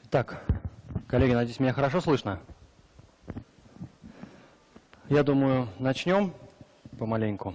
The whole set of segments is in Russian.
Так, коллеги, надеюсь, меня хорошо слышно? Я думаю, начнем помаленьку.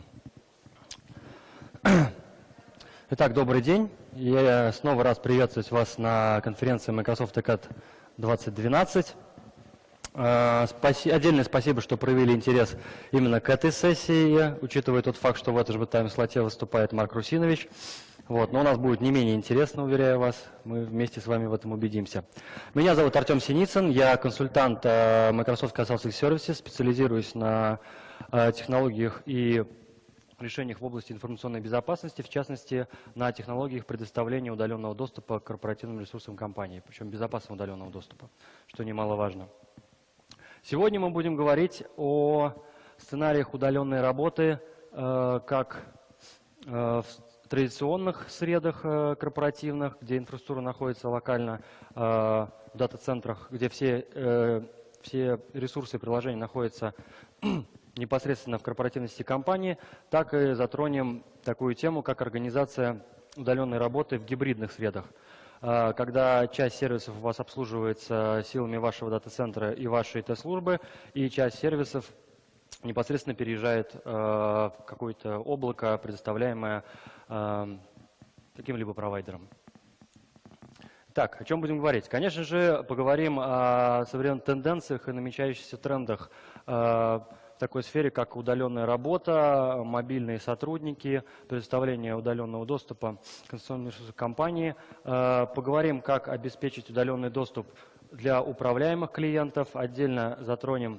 Итак, добрый день. Я снова рад приветствовать вас на конференции Microsoft TechEd 2012. Отдельное спасибо, что проявили интерес именно к этой сессии, учитывая тот факт, что в этом же тайм-слоте выступает Марк Русинович. Но у нас будет не менее интересно, уверяю вас, мы вместе с вами в этом убедимся. Меня зовут Артем Синицын, я консультант Microsoft Consulting Services, специализируюсь на технологиях и решениях в области информационной безопасности, в частности, на технологиях предоставления удаленного доступа к корпоративным ресурсам компании, причем безопасного удаленного доступа, что немаловажно. Сегодня мы будем говорить о сценариях удаленной работы как в традиционных средах корпоративных, где инфраструктура находится локально, в дата-центрах, где все ресурсы и приложения находятся непосредственно в корпоративной сети компании, так и затронем такую тему, как организация удаленной работы в гибридных средах. Когда часть сервисов у вас обслуживается силами вашего дата-центра и вашей IT-службы, и часть сервисов непосредственно переезжает в какое-то облако, предоставляемое каким-либо провайдером. Так, о чем будем говорить? Конечно же, поговорим о современных тенденциях и намечающихся трендах в такой сфере, как удаленная работа, мобильные сотрудники, предоставление удаленного доступа к информационным ресурсам компании. Поговорим, как обеспечить удаленный доступ для управляемых клиентов. Отдельно затронем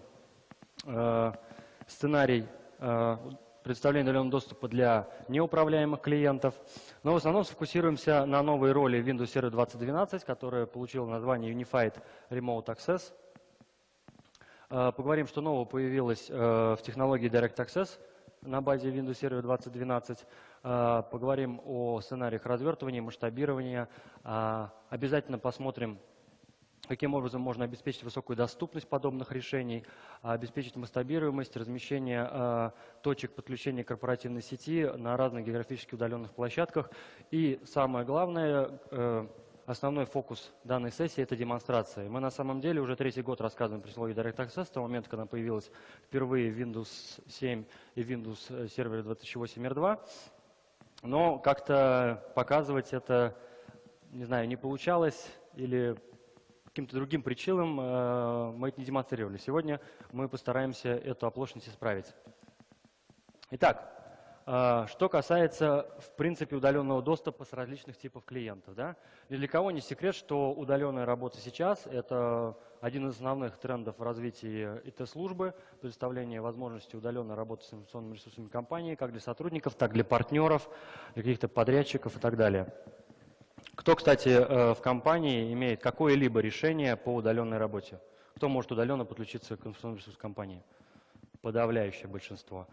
сценарий предоставления удаленного доступа для неуправляемых клиентов. Но в основном сфокусируемся на новой роли Windows Server 2012, которая получила название Unified Remote Access. Поговорим, что нового появилось в технологии Direct Access на базе Windows Server 2012. Поговорим о сценариях развертывания, масштабирования. Обязательно посмотрим, каким образом можно обеспечить высокую доступность подобных решений, обеспечить масштабируемость, размещение точек подключения корпоративной сети на разных географически удаленных площадках. И самое главное, основной фокус данной сессии – это демонстрация. Мы на самом деле уже третий год рассказываем про технологию Direct Access, с того момента, когда она появилась впервые в Windows 7 и Windows Server 2008 R2. Но как-то показывать это, не знаю, не получалось или каким-то другим причинам мы это не демонстрировали. Сегодня мы постараемся эту оплошность исправить. Итак, что касается, в принципе, удаленного доступа с различных типов клиентов. Да? Ни для кого не секрет, что удаленная работа сейчас – это один из основных трендов в развитии ИТ-службы, предоставление возможности удаленной работы с информационными ресурсами компании, как для сотрудников, так и для партнеров, для каких-то подрядчиков и так далее. Кто, кстати, в компании имеет какое-либо решение по удаленной работе? Кто может удаленно подключиться к информационному ресурсу компании? Подавляющее большинство.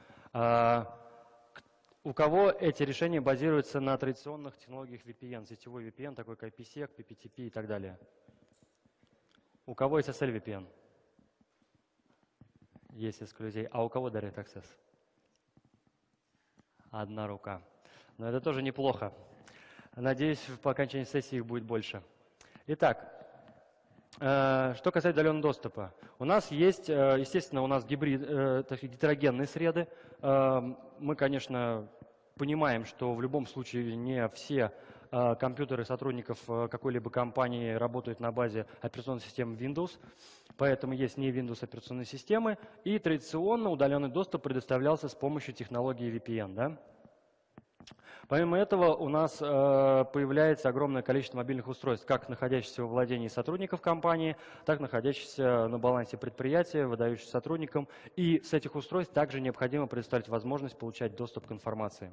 У кого эти решения базируются на традиционных технологиях VPN, сетевой VPN, такой как IPsec, PPTP и так далее? У кого SSL VPN? Есть несколько людей. А у кого Direct Access? Одна рука. Но это тоже неплохо. Надеюсь, по окончании сессии их будет больше. Итак, что касается удаленного доступа. У нас есть, естественно, у нас гетерогенные среды. Мы, конечно, понимаем, что в любом случае не все компьютеры сотрудников какой-либо компании работают на базе операционной системы Windows, поэтому есть не Windows операционные системы, и традиционно удаленный доступ предоставлялся с помощью технологии VPN. Да? Помимо этого, у нас появляется огромное количество мобильных устройств, как находящихся во владении сотрудников компании, так и находящихся на балансе предприятия, выдающихся сотрудникам. И с этих устройств также необходимо предоставить возможность получать доступ к информации.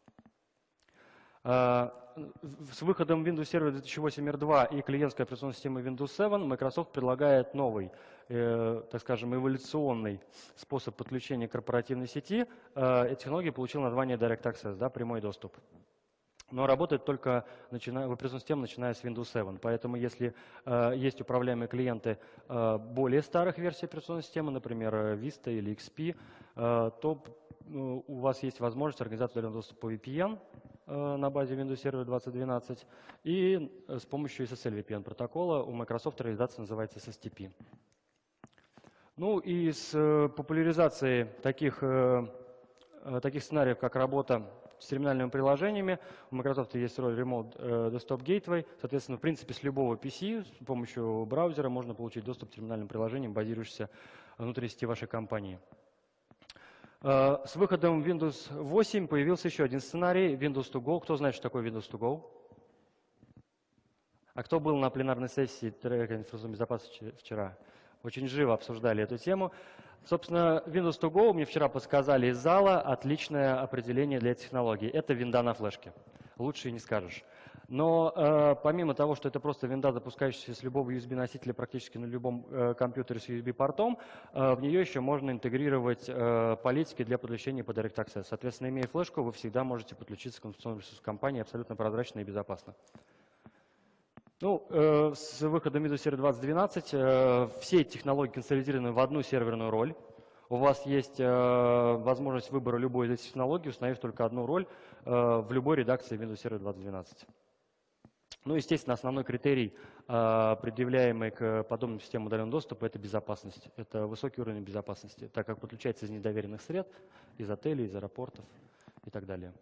С выходом Windows Server 2008 R2 и клиентской операционной системы Windows 7 Microsoft предлагает новый, так скажем, эволюционный способ подключения корпоративной сети. Эта технология получила название Direct Access, да, прямой доступ. Но работает только в операционной системе, начиная с Windows 7. Поэтому если есть управляемые клиенты более старых версий операционной системы, например, Vista или XP, то у вас есть возможность организации удаленного доступа по VPN. на базе Windows Server 2012 и с помощью SSL VPN протокола. У Microsoft реализация называется SSTP. Ну и с популяризацией таких сценариев, как работа с терминальными приложениями, у Microsoft есть роль Remote Desktop Gateway. Соответственно, в принципе, с любого PC с помощью браузера можно получить доступ к терминальным приложениям, базирующимся внутри сети вашей компании. С выходом Windows 8 появился еще один сценарий – Windows to Go. Кто знает, что такое Windows to Go? А кто был на пленарной сессии трека информационной безопасности вчера? Очень живо обсуждали эту тему. Собственно, Windows to Go мне вчера подсказали из зала отличное определение для этой технологии. Это винда на флешке. Лучше и не скажешь. Но помимо того, что это просто винда, запускающаяся с любого USB-носителя практически на любом компьютере с USB-портом, в нее еще можно интегрировать политики для подключения по Direct Access. Соответственно, имея флешку, вы всегда можете подключиться к информационному ресурсу компании абсолютно прозрачно и безопасно. Ну, с выходом Windows Server 2012 все эти технологии консолидированы в одну серверную роль. У вас есть возможность выбора любой из этих технологий, установив только одну роль в любой редакции Windows Server 2012. Ну, естественно, основной критерий, предъявляемый к подобным системам удаленного доступа, это безопасность. Это высокий уровень безопасности, так как подключается из недоверенных сред, из отелей, из аэропортов и так далее.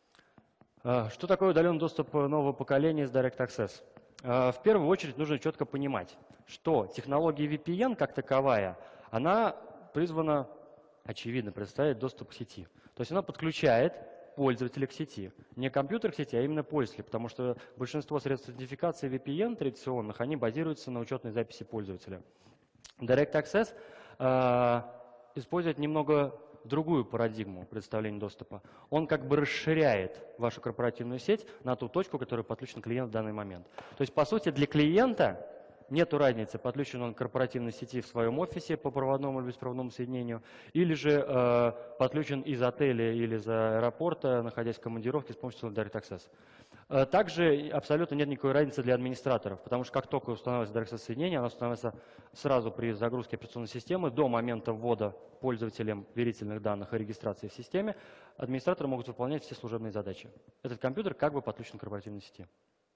Что такое удаленный доступ нового поколения с Direct Access? В первую очередь нужно четко понимать, что технология VPN как таковая, она призвана, очевидно, предоставить доступ к сети. То есть она подключает пользователя к сети. Не компьютер к сети, а именно пользователя, потому что большинство средств идентификации VPN традиционных, они базируются на учетной записи пользователя. Direct Access использует немного другую парадигму представления доступа. Он как бы расширяет вашу корпоративную сеть на ту точку, которая подключена к клиенту в данный момент. То есть, по сути, для клиента нету разницы, подключен он к корпоративной сети в своем офисе по проводному или беспроводному соединению, или же подключен из отеля или из аэропорта, находясь в командировке с помощью Direct Access. Также абсолютно нет никакой разницы для администраторов, потому что как только устанавливается Direct Access соединение, оно становится сразу при загрузке операционной системы до момента ввода пользователям верительных данных и регистрации в системе, администраторы могут выполнять все служебные задачи. Этот компьютер как бы подключен к корпоративной сети.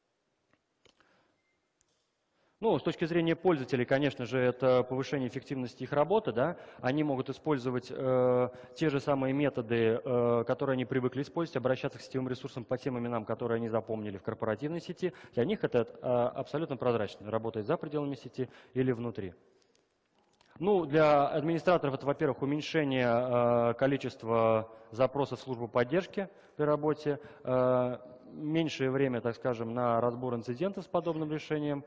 Ну, с точки зрения пользователей, конечно же, это повышение эффективности их работы. Да? Они могут использовать те же самые методы, которые они привыкли использовать, обращаться к сетевым ресурсам по тем именам, которые они запомнили в корпоративной сети. Для них это абсолютно прозрачно, работает за пределами сети или внутри. Ну, для администраторов это, во-первых, уменьшение количества запросов в службу поддержки при работе, меньшее время, так скажем, на разбор инцидентов с подобным решением.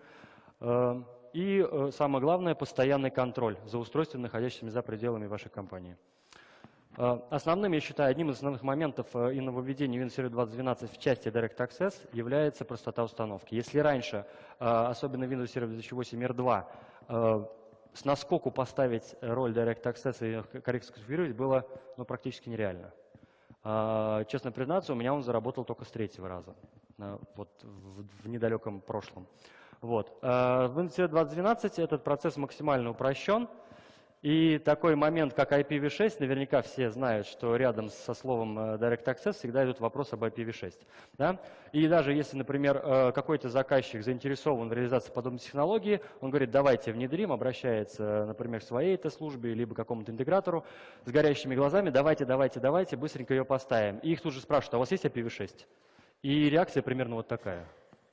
И самое главное, постоянный контроль за устройством, находящимся за пределами вашей компании. Основным, я считаю, одним из основных моментов и нововведений Windows Server 2012 в части Direct Access является простота установки. Если раньше, особенно Windows Server 2008 R2, с наскоку поставить роль Direct Access и корректно сконфигурировать было практически нереально. Честно признаться, у меня он заработал только с 3-го раза, вот, в недалеком прошлом. Вот. В Windows Server 2012 этот процесс максимально упрощен. И такой момент, как IPv6, наверняка все знают, что рядом со словом Direct Access всегда идут вопросы об IPv6. Да? И даже если, например, какой-то заказчик заинтересован в реализации подобной технологии, он говорит, давайте внедрим, обращается, например, к своей службе, либо к какому-то интегратору с горящими глазами, давайте, быстренько ее поставим. И их тут же спрашивают, а у вас есть IPv6? И реакция примерно вот такая.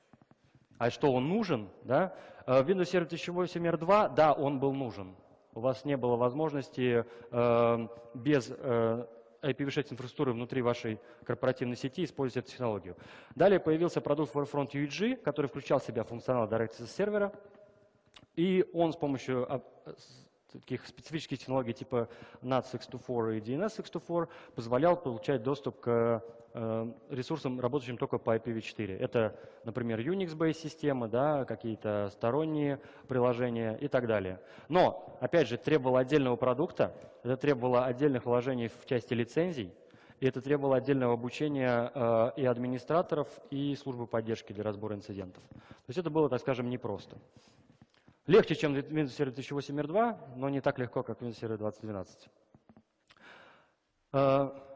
А что, он нужен? Да? Windows Server 2008 R2, да, он был нужен. У вас не было возможности без IPv6 инфраструктуры внутри вашей корпоративной сети использовать эту технологию. Далее появился продукт Warfront UEG, который включал в себя функционал Direct Access сервера. И он с помощью таких специфических технологий типа NAT 624 и DNS 624 позволял получать доступ к ресурсам, работающим только по IPv4. Это, например, Unix-based системы, да, какие-то сторонние приложения и так далее. Но, опять же, требовало отдельного продукта, это требовало отдельных вложений в части лицензий, и это требовало отдельного обучения и администраторов, и службы поддержки для разбора инцидентов. То есть это было, так скажем, непросто. Легче, чем Windows Server 2008 R2, но не так легко, как Windows Server 2012.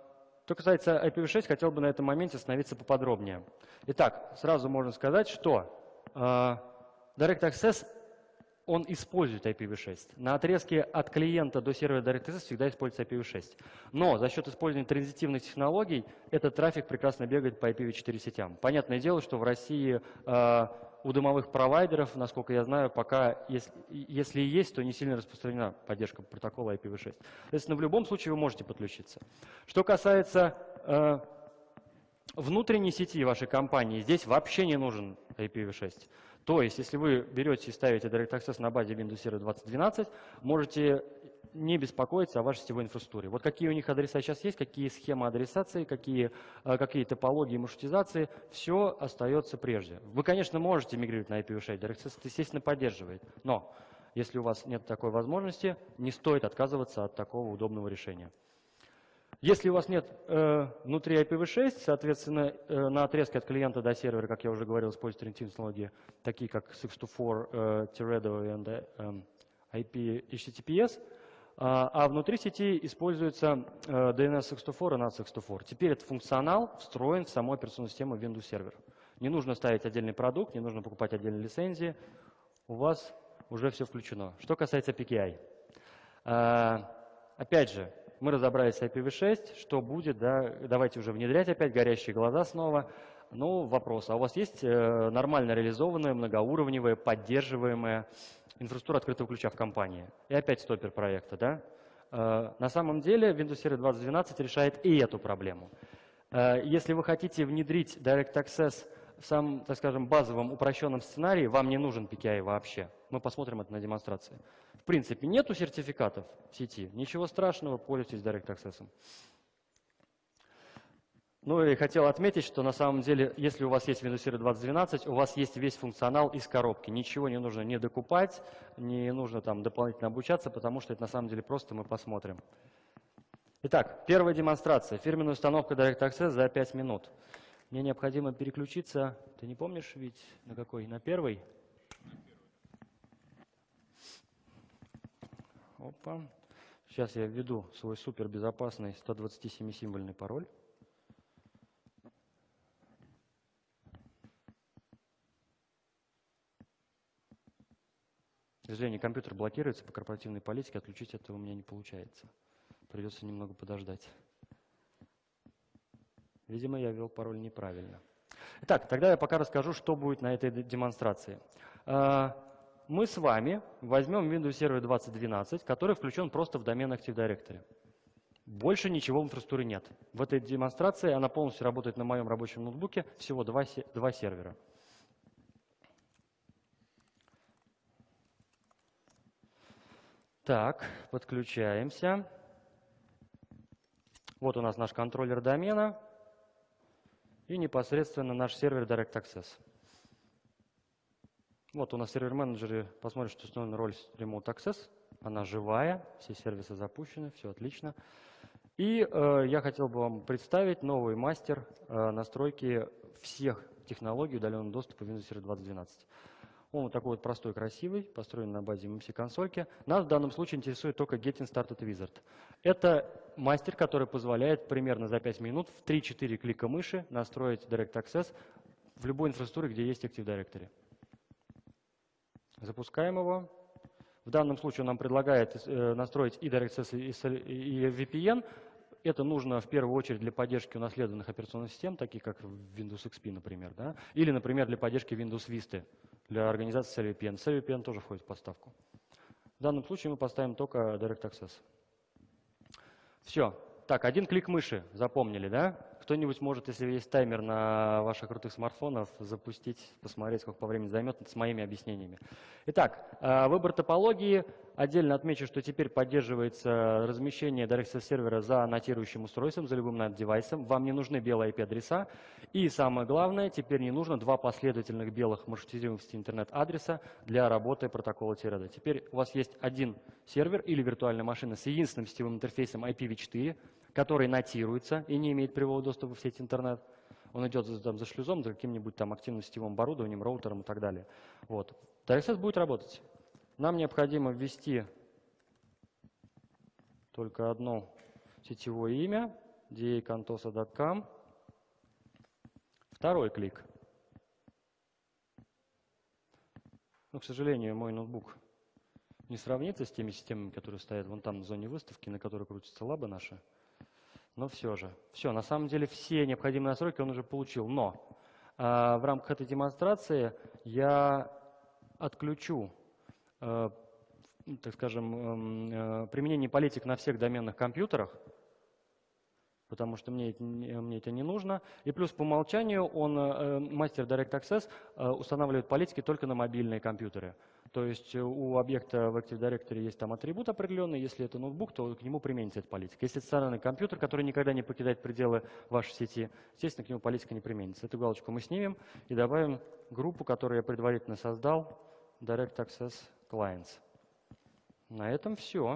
Что касается IPv6, хотел бы на этом моменте остановиться поподробнее. Итак, сразу можно сказать, что Direct Access, он использует IPv6. На отрезке от клиента до сервера Direct Access всегда используется IPv6. Но за счет использования транзитивных технологий этот трафик прекрасно бегает по IPv4 сетям. Понятное дело, что в России у домовых провайдеров, насколько я знаю, пока, если и есть, то не сильно распространена поддержка протокола IPv6. Соответственно, в любом случае вы можете подключиться. Что касается внутренней сети вашей компании, здесь вообще не нужен IPv6. То есть, если вы берете и ставите Direct Access на базе Windows Server 2012, можете не беспокоиться о вашей сетевой инфраструктуре. Вот какие у них адреса сейчас есть, какие схемы адресации, какие топологии маршрутизации, все остается прежде. Вы, конечно, можете мигрировать на IPv6, Direct Access это, естественно, поддерживает, но если у вас нет такой возможности, не стоит отказываться от такого удобного решения. Если у вас нет внутри IPv6, соответственно, на отрезке от клиента до сервера, как я уже говорил, используют транзитивные технологии, такие как 624, Teredo и IP HTTPS, а внутри сети используется DNS 604 и NAT 604. Теперь этот функционал встроен в саму операционную систему Windows Server. Не нужно ставить отдельный продукт, не нужно покупать отдельные лицензии, у вас уже все включено. Что касается PKI. Опять же, мы разобрались с IPv6, что будет, да, давайте уже внедрять опять горящие глаза снова. Ну, вопрос, а у вас есть нормально реализованная, многоуровневая, поддерживаемая инфраструктура открытого ключа в компании? И опять стопер проекта, да? На самом деле Windows Server 2012 решает и эту проблему. Если вы хотите внедрить Direct Access в самом, так скажем, базовом упрощенном сценарии, вам не нужен PKI вообще. Мы посмотрим это на демонстрации. В принципе, нету сертификатов в сети, ничего страшного, пользуйтесь Direct Access. Ну и хотел отметить, что на самом деле, если у вас есть Windows Server 2012, у вас есть весь функционал из коробки. Ничего не нужно не докупать, не нужно там дополнительно обучаться, потому что это на самом деле просто мы посмотрим. Итак, первая демонстрация. Фирменная установка Direct Access за 5 минут. Мне необходимо переключиться. Ты не помнишь, ведь на какой? На первый? Опа. Сейчас я введу свой супербезопасный 127-символьный пароль. К сожалению, компьютер блокируется по корпоративной политике, отключить это у меня не получается. Придется немного подождать. Видимо, я ввел пароль неправильно. Итак, тогда я пока расскажу, что будет на этой демонстрации. Мы с вами возьмем Windows Server 2012, который включен просто в домен Active Directory. Больше ничего в инфраструктуре нет. В этой демонстрации она полностью работает на моем рабочем ноутбуке, всего два сервера. Так, подключаемся. Вот у нас наш контроллер домена и непосредственно наш сервер Direct Access. Вот у нас в сервер-менеджере, посмотрим, что установлена роль Remote Access. Она живая, все сервисы запущены, все отлично. И я хотел бы вам представить новый мастер настройки всех технологий удаленного доступа Windows Server 2012. Он вот такой вот простой, красивый, построен на базе MMC-консольки. Нас в данном случае интересует только Getting Started Wizard. Это мастер, который позволяет примерно за 5 минут в 3-4 клика мыши настроить Direct Access в любой инфраструктуре, где есть Active Directory. Запускаем его. В данном случае он нам предлагает настроить и Direct Access, и VPN. Это нужно в первую очередь для поддержки унаследованных операционных систем, таких как Windows XP, например. Да? Или, например, для поддержки Windows Vista, для организации CVPN. CVPN тоже входит в поставку. В данном случае мы поставим только Direct Access. Все. Так, один клик мыши, запомнили, да? Кто-нибудь может, если есть таймер на ваших крутых смартфонах, запустить, посмотреть, сколько по времени займет с моими объяснениями. Итак, выбор топологии. Отдельно отмечу, что теперь поддерживается размещение Direct Access сервера за аннотирующим устройством, за любым NAT-девайсом. Вам не нужны белые IP-адреса. И самое главное, теперь не нужно два последовательных белых маршрутизируемых интернет-адреса для работы протокола Teredo. Теперь у вас есть один сервер или виртуальная машина с единственным сетевым интерфейсом IPv4, который нотируется и не имеет прямого доступа в сеть интернет. Он идет за шлюзом, за каким-нибудь там активным сетевым оборудованием, роутером и так далее. Вот. Direct Access будет работать. Нам необходимо ввести только одно сетевое имя. dacontosa.com. Второй клик. Но, к сожалению, мой ноутбук не сравнится с теми системами, которые стоят вон там в зоне выставки, на которой крутятся лабы наши. Но все же. Все, на самом деле все необходимые настройки он уже получил. Но в рамках этой демонстрации я отключу, так скажем, применение политик на всех доменных компьютерах, потому что мне это не нужно. И плюс по умолчанию мастер Direct Access устанавливает политики только на мобильные компьютеры. То есть у объекта в Active Directory есть там атрибут определенный. Если это ноутбук, то к нему применится эта политика. Если это стационарный компьютер, который никогда не покидает пределы вашей сети, естественно, к нему политика не применится. Эту галочку мы снимем и добавим группу, которую я предварительно создал, Direct Access Clients. На этом все.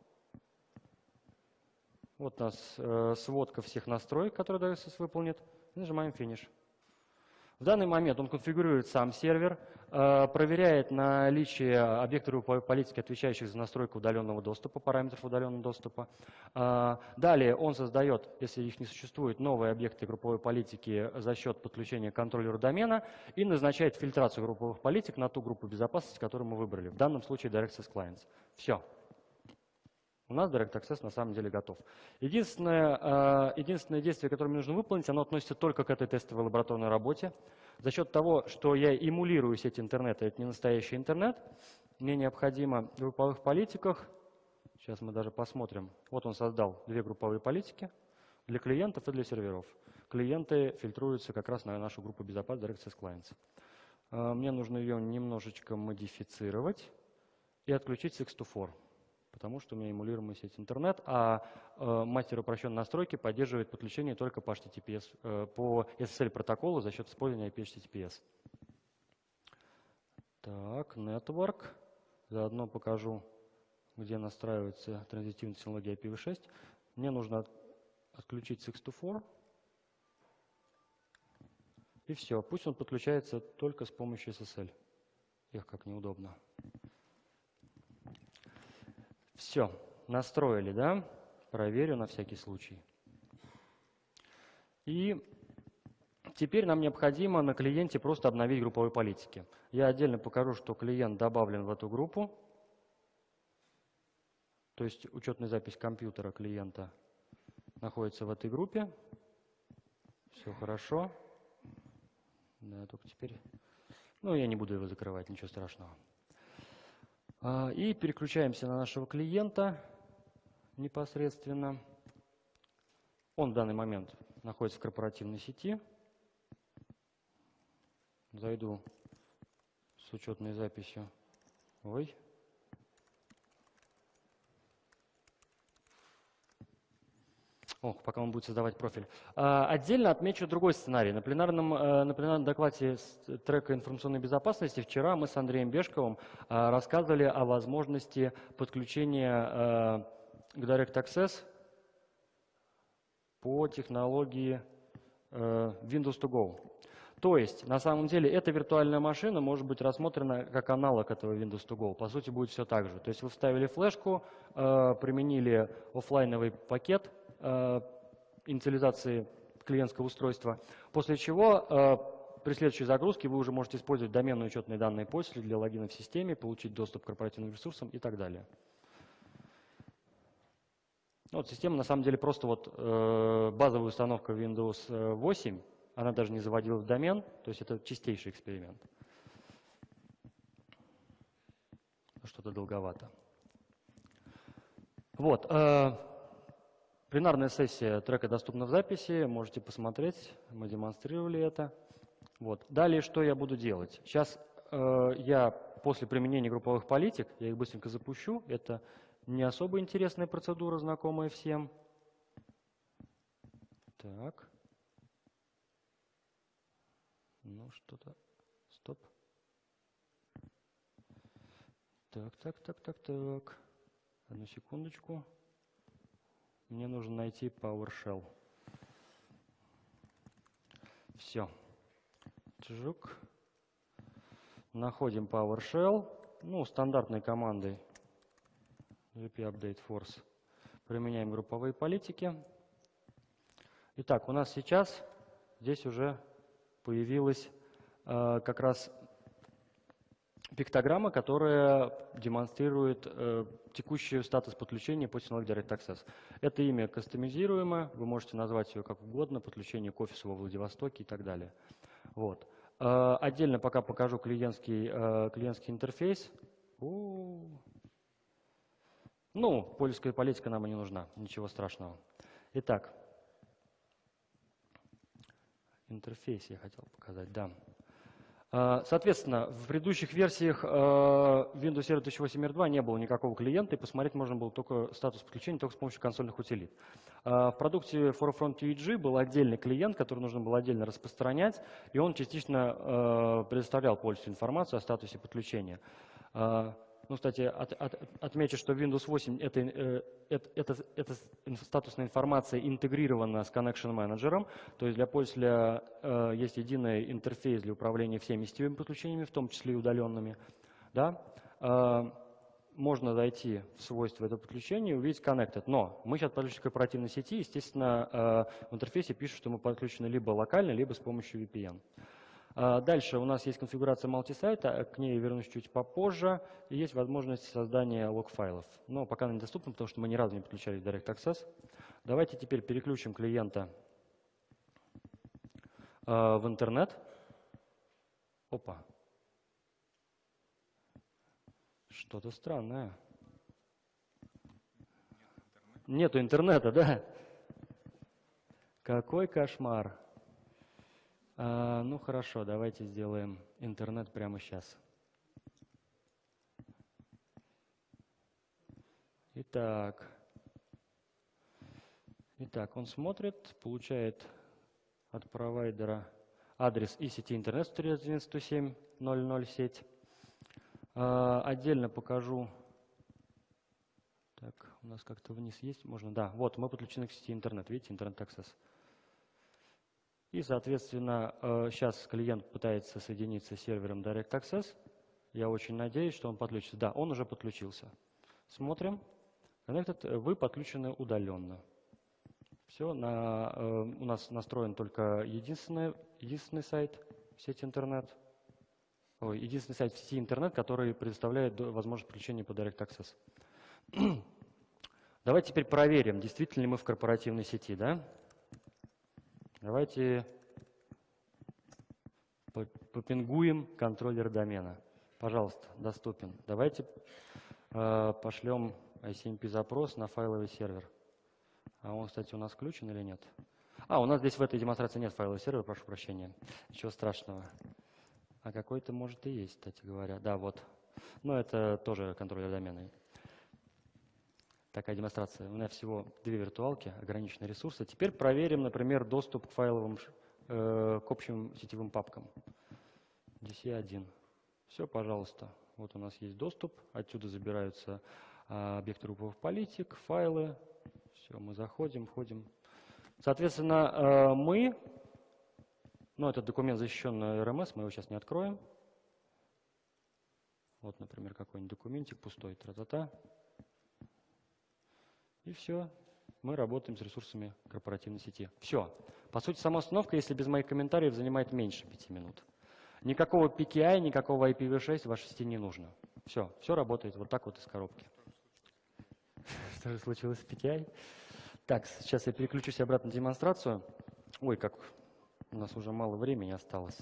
Вот у нас сводка всех настроек, которые DirectAccess выполнит. Нажимаем Finish. В данный момент он конфигурирует сам сервер, проверяет наличие объектов групповой политики, отвечающих за настройку удаленного доступа, параметров удаленного доступа. Далее он создает, если их не существует, новые объекты групповой политики за счет подключения к контроллеру домена и назначает фильтрацию групповых политик на ту группу безопасности, которую мы выбрали. В данном случае DirectAccess Clients. Все. У нас Direct Access на самом деле готов. Единственное действие, которое мне нужно выполнить, оно относится только к этой тестовой лабораторной работе. За счет того, что я эмулирую сеть интернета, это не настоящий интернет, мне необходимо в групповых политиках, сейчас мы даже посмотрим, вот он создал две групповые политики для клиентов и для серверов. Клиенты фильтруются как раз на нашу группу безопасности Direct Access Clients. Мне нужно ее немножечко модифицировать и отключить Six24. Потому что у меня эмулируемая сеть интернет, а мастер упрощенной настройки поддерживает подключение только по HTTPS, по SSL протоколу за счет использования IP-HTTPS. Так, Network. Заодно покажу, где настраивается транзитивная технология IPv6. Мне нужно отключить Six24. И все, пусть он подключается только с помощью SSL. Эх, как неудобно. Все, настроили, да? Проверю на всякий случай. И теперь нам необходимо на клиенте просто обновить групповые политики. Я отдельно покажу, что клиент добавлен в эту группу. То есть учетная запись компьютера клиента находится в этой группе. Все хорошо. Да, только теперь... Ну, я не буду его закрывать, ничего страшного. И переключаемся на нашего клиента непосредственно. Он в данный момент находится в корпоративной сети. Зайду с учетной записью. Ой. Пока он будет создавать профиль. Отдельно отмечу другой сценарий. На пленарном докладе трека информационной безопасности вчера мы с Андреем Бешковым рассказывали о возможности подключения к Direct Access по технологии Windows to Go. То есть, на самом деле, эта виртуальная машина может быть рассмотрена как аналог этого Windows to Go. По сути, будет все так же. То есть вы вставили флешку, применили офлайновый пакет инициализации клиентского устройства, после чего при следующей загрузке вы уже можете использовать доменные учетные данные после для логина в системе, получить доступ к корпоративным ресурсам и так далее. Вот система на самом деле просто базовая установка Windows 8, она даже не заводила в домен, то есть это чистейший эксперимент. Что-то долговато. Вот. Пленарная сессия трека доступна в записи, можете посмотреть, мы демонстрировали это. Вот. Далее что я буду делать? Сейчас я после применения групповых политик, я их быстренько запущу, это не особо интересная процедура, знакомая всем. Так. Ну что-то, стоп. Так. Одну секундочку. Мне нужно найти PowerShell. Все. Чжук. Находим PowerShell. Ну, стандартной командой gp update force. Применяем групповые политики. Итак, у нас сейчас здесь уже появилась как раз пиктограмма, которая демонстрирует текущий статус подключения по технологии Direct Access. Это имя кастомизируемо, вы можете назвать ее как угодно, подключение к офису во Владивостоке и так далее. Вот. Отдельно пока покажу клиентский интерфейс. Ну, польская политика нам и не нужна, ничего страшного. Итак, интерфейс я хотел показать, да. Соответственно, в предыдущих версиях Windows Server 2008 R2 не было никакого клиента, и посмотреть можно было только статус подключения только с помощью консольных утилит. В продукте Forefront UEG был отдельный клиент, который нужно было отдельно распространять, и он частично предоставлял пользователю информацию о статусе подключения. Ну, кстати, отмечу, что Windows 8 эта статусная информация интегрирована с Connection Manager, то есть для пользователя есть единый интерфейс для управления всеми сетевыми подключениями, в том числе и удаленными. Да? Можно зайти в свойства этого подключения и увидеть Connected, но мы сейчас подключены к корпоративной сети, естественно, в интерфейсе пишут, что мы подключены либо локально, либо с помощью VPN. Дальше у нас есть конфигурация мультисайта, к ней вернусь чуть попозже, и есть возможность создания лог-файлов. Но пока она недоступна, потому что мы ни разу не подключались в Direct Access. Давайте теперь переключим клиента в интернет. Опа. Что-то странное. Нету интернета, да? Какой кошмар. Ну хорошо, давайте сделаем интернет прямо сейчас. Итак, он смотрит, получает от провайдера адрес и сети интернет 192.168.0.0 сеть. Отдельно покажу. Так, у нас как-то вниз есть, можно? Да, вот мы подключены к сети интернет, видите, интернет-аксесс. И, соответственно, сейчас клиент пытается соединиться с сервером Direct Access. Я очень надеюсь, что он подключится. Да, он уже подключился. Смотрим. Connected, вы подключены удаленно. Все, у нас настроен только единственный сайт в сети интернет. Единственный сайт в сети интернет, который предоставляет возможность подключения по Direct Access. Давайте теперь проверим, действительно ли мы в корпоративной сети, да? Давайте попингуем контроллер домена. Пожалуйста, доступен. Давайте пошлем ICMP-запрос на файловый сервер. А он, кстати, у нас включен или нет? У нас здесь в этой демонстрации нет файлового сервера, прошу прощения. Ничего страшного. А какой-то, может, и есть, кстати говоря. Да, вот. Но это тоже контроллер домена. Такая демонстрация. У меня всего 2 виртуалки, ограниченные ресурсы. Теперь проверим, например, доступ к файловым, к общим сетевым папкам. DC1. Все, пожалуйста. Вот у нас есть доступ. Отсюда забираются объекты групповых политик, файлы. Все, мы заходим, входим. Соответственно, этот документ защищен на RMS, мы его сейчас не откроем. Вот, например, какой-нибудь документик пустой, тра-та-та. И все, мы работаем с ресурсами корпоративной сети. Все. По сути, сама установка, если без моих комментариев, занимает меньше 5 минут. Никакого PKI, никакого IPv6 в вашей сети не нужно. Все работает вот так вот из коробки. Что же случилось с PKI? Так, сейчас я переключусь обратно на демонстрацию. Ой, как у нас уже мало времени осталось.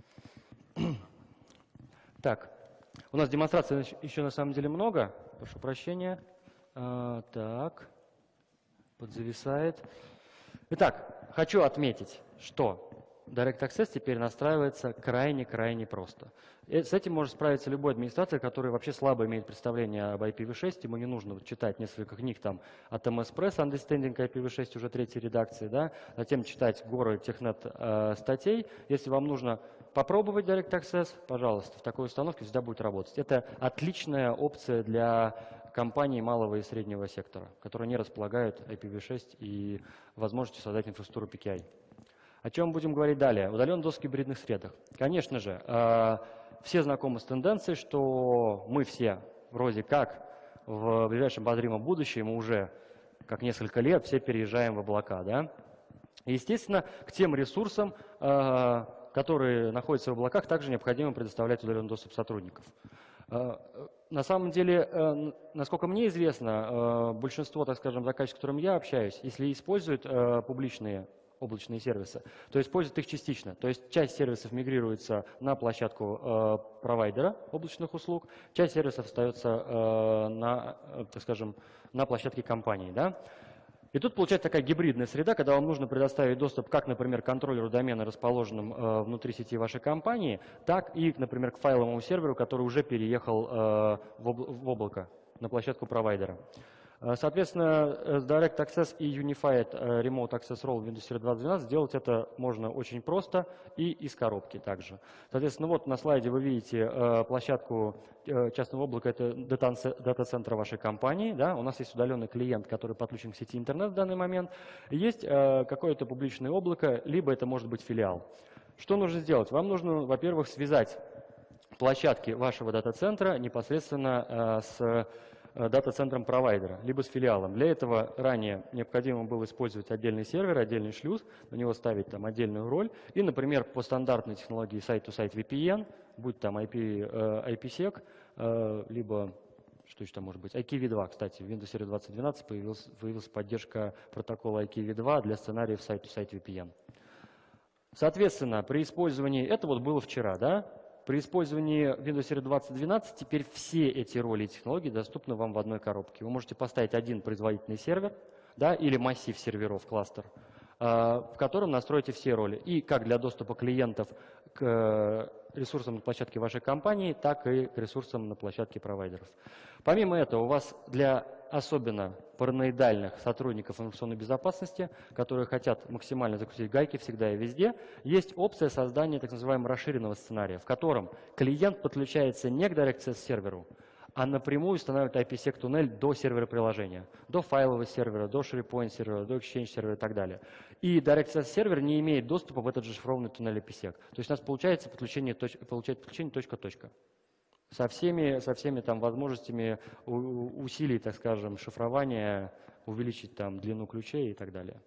Так, у нас демонстраций еще на самом деле много. Прошу прощения. Так, подзависает. Итак, хочу отметить, что Direct Access теперь настраивается крайне-крайне просто. С этим может справиться любой администратор, который вообще слабо имеет представление об IPv6, ему не нужно читать несколько книг там, от MS Press, Understanding IPv6 уже 3-й редакции, да? Затем читать горы технет статей. Если вам нужно попробовать Direct Access, пожалуйста, в такой установке всегда будет работать. Это отличная опция для компаний малого и среднего сектора, которые не располагают IPv6 и возможностью создать инфраструктуру PKI. О чем будем говорить далее? Удаленный доступ в гибридных средах. Конечно же, все знакомы с тенденцией, что мы все вроде как в ближайшем обозримом будущем, мы уже как несколько лет все переезжаем в облака. Да? Естественно, к тем ресурсам, которые находятся в облаках, также необходимо предоставлять удаленный доступ сотрудников. На самом деле, насколько мне известно, большинство, так скажем, заказчиков, с которыми я общаюсь, если используют публичные облачные сервисы, то используют их частично. То есть часть сервисов мигрируется на площадку провайдера облачных услуг, часть сервисов остается так скажем, на площадке компании. Да? И тут получается такая гибридная среда, когда вам нужно предоставить доступ как, например, к контроллеру домена, расположенным внутри сети вашей компании, так и, например, к файловому серверу, который уже переехал в облако, на площадку провайдера. Соответственно, с Direct Access и Unified Remote Access Role в Windows Server 2012 сделать это можно очень просто и из коробки также. Соответственно, вот на слайде вы видите площадку частного облака, это дата-центр вашей компании. Да? У нас есть удаленный клиент, который подключен к сети интернет в данный момент. Есть какое-то публичное облако, либо это может быть филиал. Что нужно сделать? Вам нужно, во-первых, связать площадки вашего дата-центра непосредственно с дата-центром провайдера, либо с филиалом. Для этого ранее необходимо было использовать отдельный сервер, отдельный шлюз, на него ставить там отдельную роль. И, например, по стандартной технологии Site-to-Site VPN, будь там IPsec, либо, что еще там может быть, IKV2, кстати, в Windows Server 2012 появилась поддержка протокола IKV2 для сценариев Site-to-Site VPN. Соответственно, при использовании, это вот было вчера, да? При использовании Windows Server 2012 теперь все эти роли и технологии доступны вам в одной коробке. Вы можете поставить один производительный сервер, да, или массив серверов, кластер, в котором настроите все роли. И как для доступа клиентов к ресурсам на площадке вашей компании, так и к ресурсам на площадке провайдеров. Помимо этого, у вас для особенно параноидальных сотрудников информационной безопасности, которые хотят максимально закрутить гайки всегда и везде, есть опция создания так называемого расширенного сценария, в котором клиент подключается не к DirectAccess серверу, а напрямую устанавливает IPsec-туннель до сервера приложения, до файлового сервера, до SharePoint сервера, до Exchange сервера и так далее. И DirectAccess сервер не имеет доступа в этот же шифрованный туннель IPsec. То есть у нас получается подключение точка-точка. Со всеми там возможностями усилий, так скажем, шифрования, увеличить там длину ключей и так далее.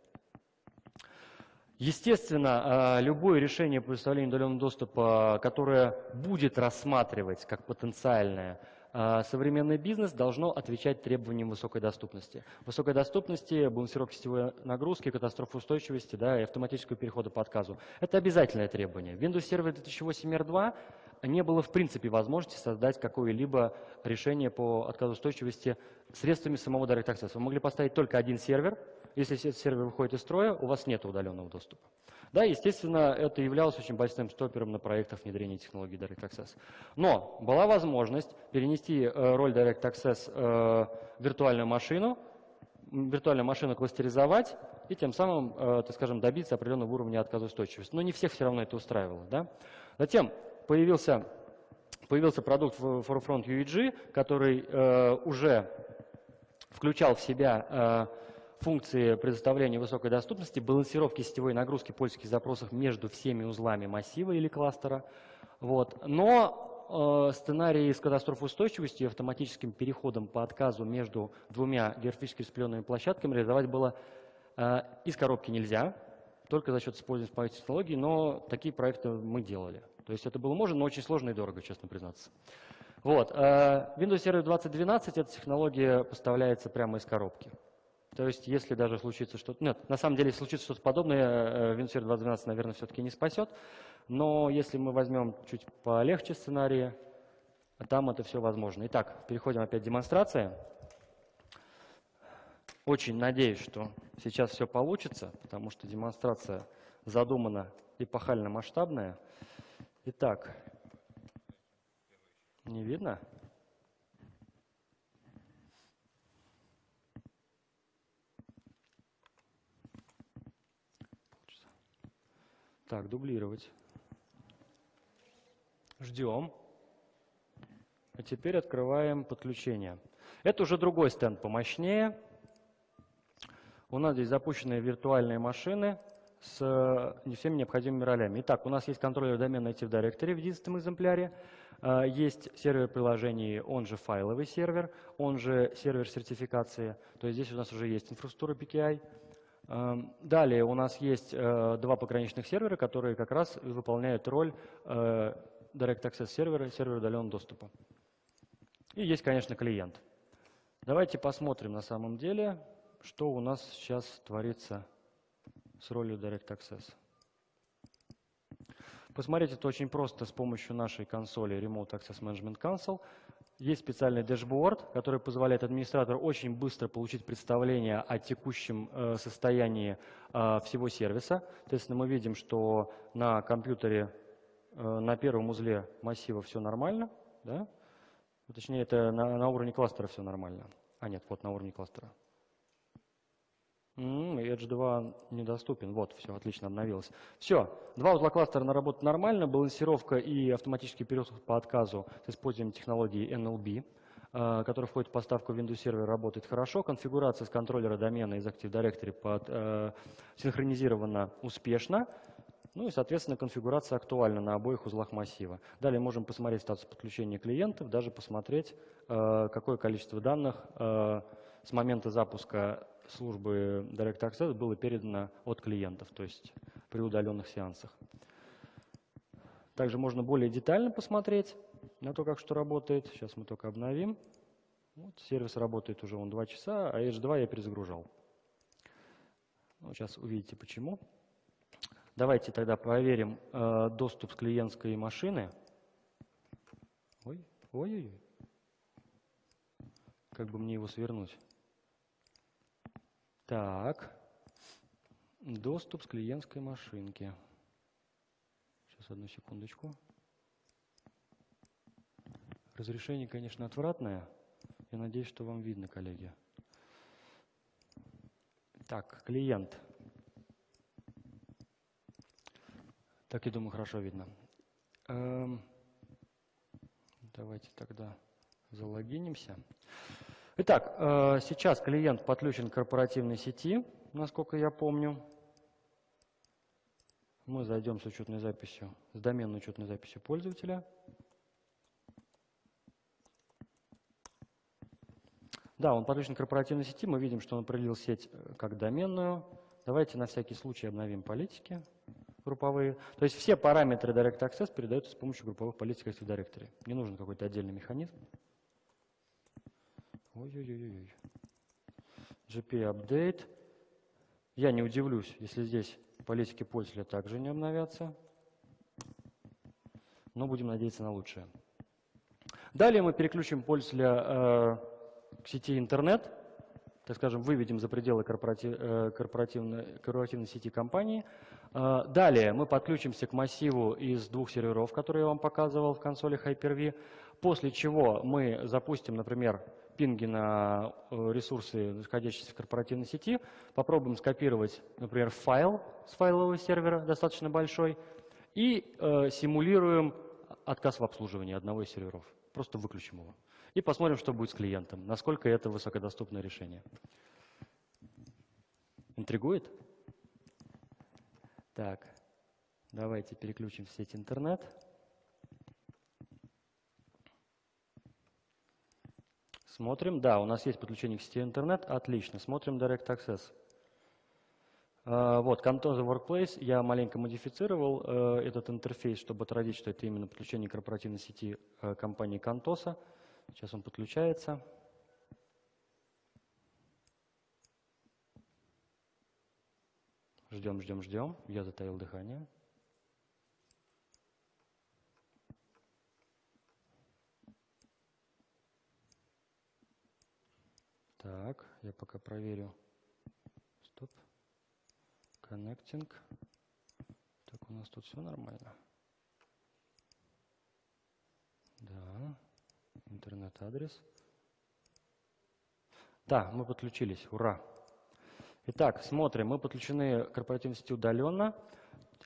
Естественно, любое решение по предоставлению удаленного доступа, которое будет рассматривать как потенциальное современный бизнес, должно отвечать требованиям высокой доступности. Высокой доступности, балансировки сетевой нагрузки, катастрофоустойчивости, да, и автоматического перехода по отказу. Это обязательное требование. В Windows Server 2008 R2 не было в принципе возможности создать какое-либо решение по отказоустойчивости средствами самого Direct Access. Вы могли поставить только один сервер. Если этот сервер выходит из строя, у вас нет удаленного доступа. Да, естественно, это являлось очень большим стопером на проектах внедрения технологий Direct Access. Но была возможность перенести роль Direct Access в виртуальную машину кластеризовать и тем самым, так скажем, добиться определенного уровня отказоустойчивости. Но не всех все равно это устраивало. Да? Затем появился продукт Forefront UEG, который уже включал в себя функции предоставления высокой доступности, балансировки сетевой нагрузки пользовательских запросов между всеми узлами массива или кластера. Вот. Но сценарии с катастрофоустойчивостью и автоматическим переходом по отказу между двумя географически распределенными площадками реализовать было из коробки нельзя, только за счет использования вспомогательных технологий, но такие проекты мы делали. То есть это было можно, но очень сложно и дорого, честно признаться. Вот. Windows Server 2012 эта технология поставляется прямо из коробки. То есть, если даже случится что-то... Нет, на самом деле, если случится что-то подобное, Windows Server 2012, наверное, все-таки не спасет. Но если мы возьмем чуть полегче сценарии, там это все возможно. Итак, переходим опять к демонстрации. Очень надеюсь, что сейчас все получится, потому что демонстрация задумана эпохально масштабная. Итак, не видно? Так, дублировать. Ждем. А теперь открываем подключение. Это уже другой стенд помощнее. У нас здесь запущены виртуальные машины с всеми необходимыми ролями. Итак, у нас есть контроллер домена Active Directory в 11 экземпляре. Есть сервер приложений, он же файловый сервер, он же сервер сертификации. То есть здесь у нас уже есть инфраструктура PKI. Далее у нас есть два пограничных сервера, которые как раз выполняют роль Direct Access сервера, сервера удаленного доступа. И есть, конечно, клиент. Давайте посмотрим на самом деле, что у нас сейчас творится с ролью Direct Access. Посмотреть это очень просто с помощью нашей консоли Remote Access Management Console. Есть специальный дэшборд, который позволяет администратору очень быстро получить представление о текущем состоянии всего сервиса. Соответственно, мы видим, что на компьютере на первом узле массива все нормально. Да? Точнее, это на уровне кластера все нормально. А нет, вот на уровне кластера. Edge 2 недоступен. Вот, все, отлично, обновилось. Все, два узла кластера работают нормально. Балансировка и автоматический переход по отказу с использованием технологии NLB, которая входит в поставку в Windows Server, работает хорошо. Конфигурация с контроллера домена из Active Directory синхронизирована успешно. Ну и, соответственно, конфигурация актуальна на обоих узлах массива. Далее можем посмотреть статус подключения клиентов, даже посмотреть, какое количество данных с момента запуска службы Direct Access было передано от клиентов, то есть при удаленных сеансах. Также можно более детально посмотреть на то, как что работает. Сейчас мы только обновим. Вот, сервис работает уже 2 часа, а Edge 2 я перезагружал. Ну, сейчас увидите почему. Давайте тогда проверим доступ с клиентской машины. Ой-ой-ой. Как бы мне его свернуть? Так. Доступ с клиентской машинки. Сейчас, одну секундочку. Разрешение, конечно, отвратное. Я надеюсь, что вам видно, коллеги. Так, клиент. Так, я думаю, хорошо видно. Давайте тогда залогинимся. Итак, сейчас клиент подключен к корпоративной сети, насколько я помню. Мы зайдем с учетной записью, с доменной учетной записью пользователя. Да, он подключен к корпоративной сети. Мы видим, что он определил сеть как доменную. Давайте на всякий случай обновим политики групповые. То есть все параметры Direct Access передаются с помощью групповых политик Active Directory. Не нужен какой-то отдельный механизм. Ой-ой-ой. GP Update. Я не удивлюсь, если здесь политики пользователя также не обновятся. Но будем надеяться на лучшее. Далее мы переключим пользователя к сети интернет. Так скажем, выведем за пределы корпоративной сети компании. Далее мы подключимся к массиву из 2 серверов, которые я вам показывал в консоли Hyper-V, после чего мы запустим, например, пинги на ресурсы, находящиеся в корпоративной сети, попробуем скопировать, например, файл с файлового сервера, достаточно большой, и симулируем отказ в обслуживании одного из серверов. Просто выключим его. И посмотрим, что будет с клиентом, насколько это высокодоступное решение. Интригует? Так, давайте переключим в сеть интернет. Смотрим. Да, у нас есть подключение к сети интернет. Отлично. Смотрим Direct Access. Вот, Contosa Workplace. Я маленько модифицировал этот интерфейс, чтобы отразить, что это именно подключение к корпоративной сети компании Contosa. Сейчас он подключается. Ждем, ждем, ждем. Я затаил дыхание. Так, я пока проверю. Стоп. Connecting. Так, у нас тут все нормально. Да. Интернет-адрес. Да, мы подключились. Ура! Итак, смотрим. Мы подключены к корпоративной сети удаленно.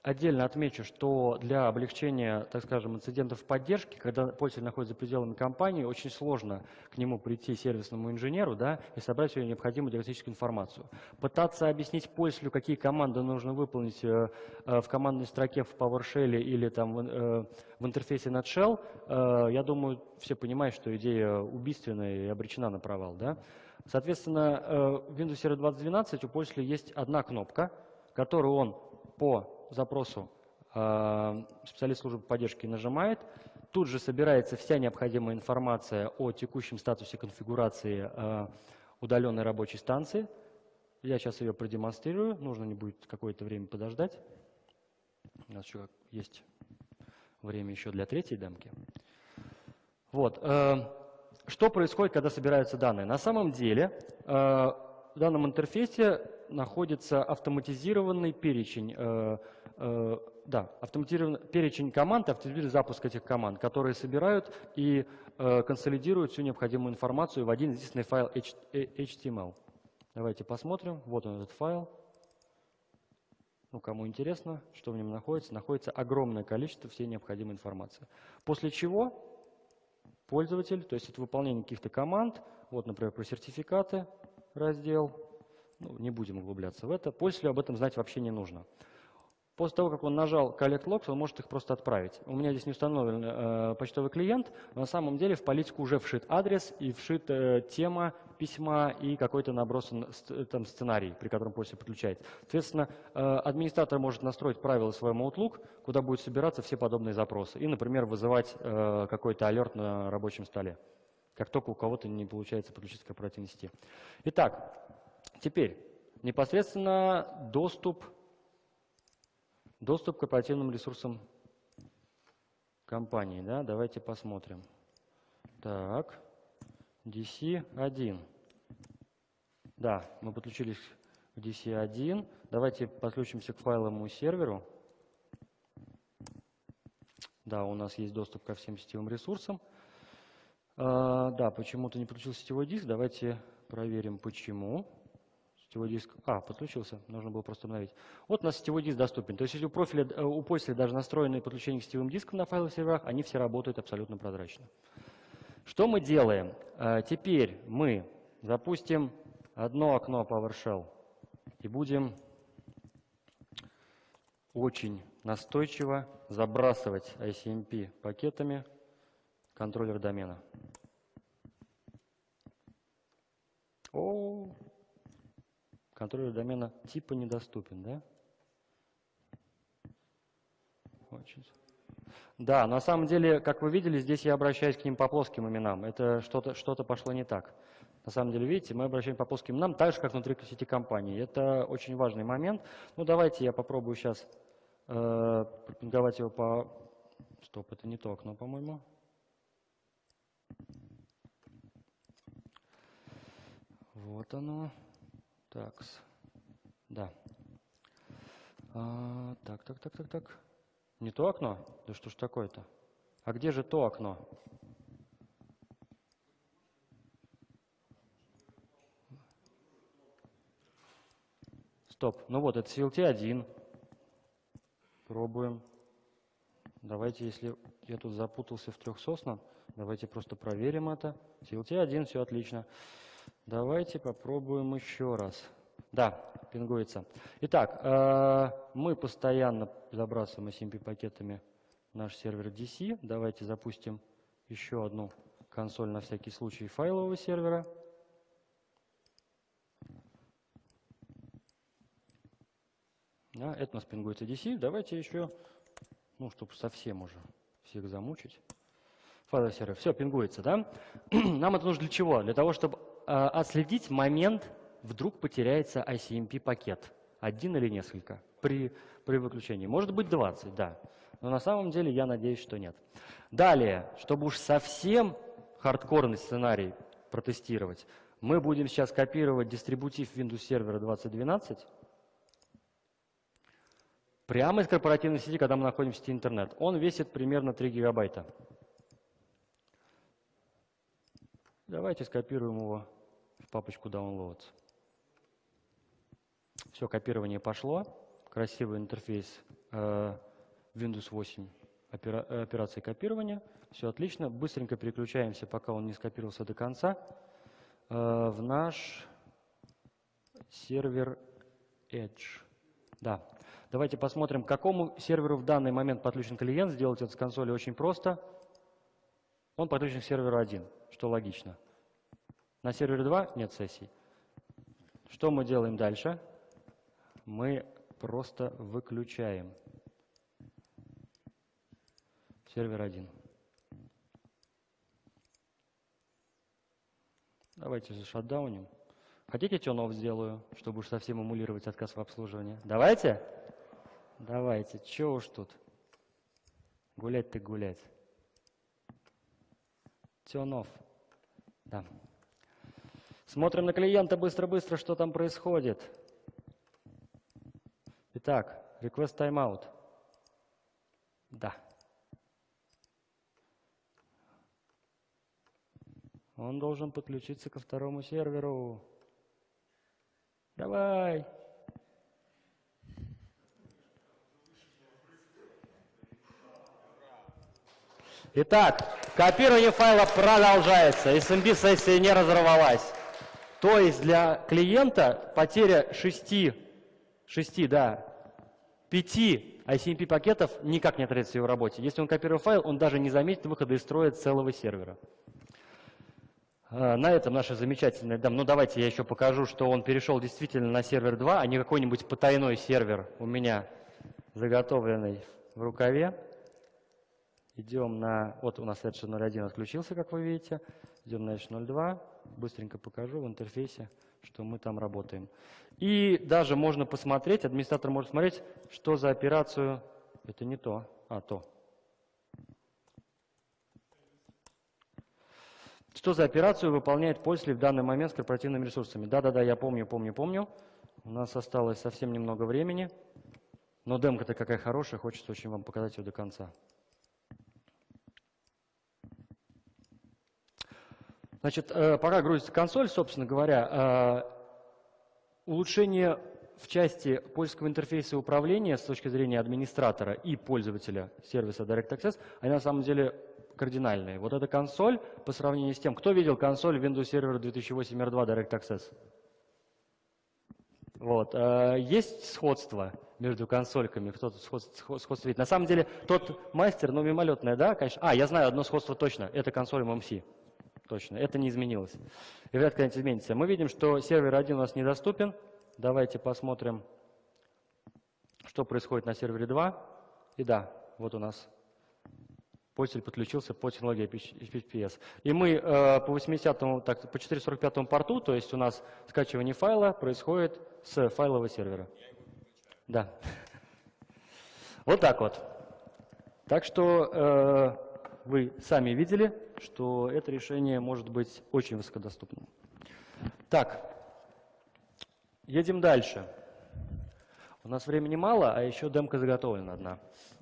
Отдельно отмечу, что для облегчения, так скажем, инцидентов поддержки, когда пользователь находится за пределами компании, очень сложно к нему прийти сервисному инженеру, да, и собрать всю необходимую диагностическую информацию. Пытаться объяснить пользователю, какие команды нужно выполнить в командной строке в PowerShell или там, в интерфейсе Nutshell, я думаю, все понимают, что идея убийственная и обречена на провал. Да? Соответственно, в Windows Server 2012 у пользователя есть одна кнопка, которую он по запросу специалист службы поддержки нажимает, тут же собирается вся необходимая информация о текущем статусе конфигурации удаленной рабочей станции. Я сейчас ее продемонстрирую, нужно не будет какое-то время подождать. У нас еще есть время еще для третьей демки. Вот. Что происходит, когда собираются данные? На самом деле в данном интерфейсе находится автоматизированный перечень, автоматизированный перечень команд, автоматизированный запуск этих команд, которые собирают и консолидируют всю необходимую информацию в один единственный файл HTML. Давайте посмотрим. Вот он, этот файл. Ну, кому интересно, что в нем находится, находится огромное количество всей необходимой информации. После чего пользователь, то есть это выполнение каких-то команд, вот, например, про сертификаты раздел, ну, не будем углубляться в это, пользователю об этом знать вообще не нужно. После того, как он нажал Collect Logs, он может их просто отправить. У меня здесь не установлен почтовый клиент, но на самом деле в политику уже вшит адрес и вшит тема письма и какой-то набросан там сценарий, при котором пользователь подключается. Соответственно, администратор может настроить правила в своем Outlook, куда будут собираться все подобные запросы. И, например, вызывать какой-то алерт на рабочем столе, как только у кого-то не получается подключиться к корпоративной сети. Итак, теперь непосредственно доступ к корпоративным ресурсам компании. Да? Давайте посмотрим. Так, DC1. Да, мы подключились к DC1. Давайте подключимся к файловому серверу. Да, у нас есть доступ ко всем сетевым ресурсам. Да, почему-то не подключился сетевой диск. Давайте проверим, почему. Сетевой диск. Подключился, нужно было просто обновить. Вот у нас сетевой диск доступен. То есть если у пользователя даже настроены подключение к сетевым дискам на файловых серверах, они все работают абсолютно прозрачно. Что мы делаем? Теперь мы запустим одно окно PowerShell и будем очень настойчиво забрасывать ICMP пакетами контроллер домена. Контроллер домена типа недоступен, да? Очень. Да, на самом деле, как вы видели, здесь я обращаюсь к ним по плоским именам. Это что-то пошло не так. На самом деле, видите, мы обращаемся по плоским именам так же, как внутри сети компании. Это очень важный момент. Ну, давайте я попробую сейчас пропинговать его по... Стоп, это не то окно, по-моему. Вот оно. Так, да. Так. Не то окно? Да что ж такое-то? А где же то окно? Стоп. Ну вот, это CLT1. Пробуем. Давайте, если я тут запутался в трехсосном, давайте просто проверим это. CLT1, все отлично. Давайте попробуем еще раз. Да, пингуется. Итак, мы постоянно забрасываем SMP-пакетами наш сервер DC. Давайте запустим еще одну консоль на всякий случай файлового сервера. Да, это у нас пингуется DC. Давайте еще, чтобы совсем уже всех замучить. Файловый сервер. Все, пингуется, да? Нам это нужно для чего? Для того, чтобы отследить момент, вдруг потеряется ICMP-пакет. Один или несколько при выключении. Может быть 20, да. Но на самом деле я надеюсь, что нет. Далее, чтобы уж совсем хардкорный сценарий протестировать, мы будем сейчас копировать дистрибутив Windows Server 2012 прямо из корпоративной сети, когда мы находимся в сети интернет. Он весит примерно 3 гигабайта. Давайте скопируем его в папочку Downloads. Все, копирование пошло. Красивый интерфейс Windows 8 операции копирования. Все отлично. Быстренько переключаемся, пока он не скопировался до конца, в наш сервер Edge. Да. Давайте посмотрим, к какому серверу в данный момент подключен клиент. Сделать это с консоли очень просто. Он подключен к серверу 1, что логично. На сервере 2 нет сессий. Что мы делаем дальше? Мы просто выключаем сервер 1. Давайте зашатдауним. Хотите turn-off сделаю, чтобы уж совсем эмулировать отказ в обслуживании? Давайте? Давайте. Чего уж тут? Гулять так гулять. Turn-off. Да. Смотрим на клиента быстро-быстро, что там происходит. Итак, request timeout. Да. Он должен подключиться ко второму серверу. Давай. Итак, копирование файла продолжается. SMB-сессия не разорвалась. То есть для клиента потеря 5 ICMP пакетов никак не отразится в его работе. Если он копирует файл, он даже не заметит выхода из строя целого сервера. На этом наша замечательная демо. Ну, давайте я еще покажу, что он перешел действительно на сервер 2, а не какой-нибудь потайной сервер у меня заготовленный в рукаве. Идем на... Вот у нас Edge 01 отключился, как вы видите. Идем на Edge 02. Быстренько покажу в интерфейсе, что мы там работаем. И даже можно посмотреть, администратор может смотреть, что за операцию... Это не то, а то. Что за операцию выполняет пользователь в данный момент с корпоративными ресурсами? Да-да-да, я помню. У нас осталось совсем немного времени. Но демка-то какая хорошая, хочется очень вам показать ее до конца. Значит, пока грузится консоль, собственно говоря, улучшение в части польского интерфейса управления с точки зрения администратора и пользователя сервиса Direct Access, они на самом деле кардинальные. Вот эта консоль по сравнению с тем, кто видел консоль Windows Server 2008 R2 Direct Access? Вот. Есть сходство между консольками? Кто-то сходство видит? На самом деле тот мастер, ну мимолетное, да, конечно. Я знаю одно сходство точно. Это консоль MMC. Точно, это не изменилось. И вряд ли когда-нибудь изменится. Мы видим, что сервер 1 у нас недоступен. Давайте посмотрим, что происходит на сервере 2. И да, вот у нас пользователь подключился по технологии HTTPS. И мы по 80-му, так, по 445 порту, то есть у нас скачивание файла происходит с файлового сервера. Да. Вот так вот. Так что вы сами видели, что это решение может быть очень высокодоступным. Так, едем дальше. У нас времени мало, а еще демка заготовлена одна.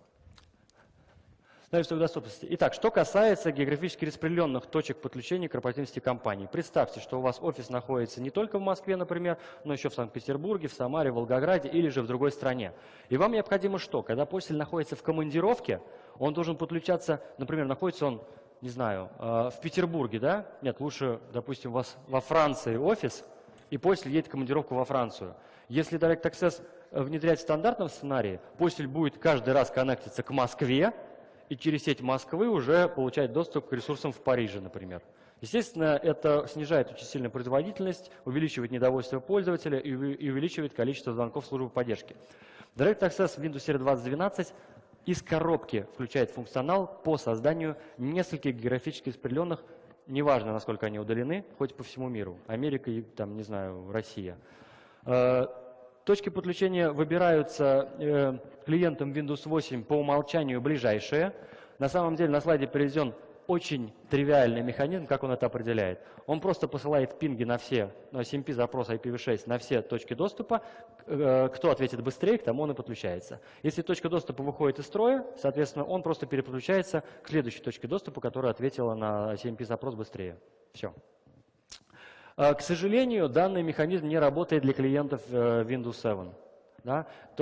Доступности. Итак, что касается географически распределенных точек подключения к корпоративной сети компании. Представьте, что у вас офис находится не только в Москве, например, но еще в Санкт-Петербурге, в Самаре, в Волгограде или же в другой стране. И вам необходимо что? Когда пользователь находится в командировке, он должен подключаться, например, находится он, не знаю, в Петербурге, да? Нет, лучше, допустим, у вас во Франции офис, и пользователь едет в командировку во Францию. Если Direct Access внедрять в стандартном сценарии, пользователь будет каждый раз коннектиться к Москве, и через сеть Москвы уже получать доступ к ресурсам в Париже, например. Естественно, это снижает очень сильно производительность, увеличивает недовольство пользователя и увеличивает количество звонков в службу поддержки. Direct Access в Windows Server 2012 из коробки включает функционал по созданию нескольких географически распределенных, неважно, насколько они удалены, хоть по всему миру, Америка и, там, не знаю, Россия. Точки подключения выбираются клиентом Windows 8 по умолчанию ближайшие. На самом деле на слайде приведен очень тривиальный механизм, как он это определяет. Он просто посылает пинги на все, на SMP запрос IPv6 на все точки доступа. Кто ответит быстрее, к тому он и подключается. Если точка доступа выходит из строя, соответственно, он просто переключается к следующей точке доступа, которая ответила на SMP запрос быстрее. Все. К сожалению, данный механизм не работает для клиентов Windows 7. Да? То есть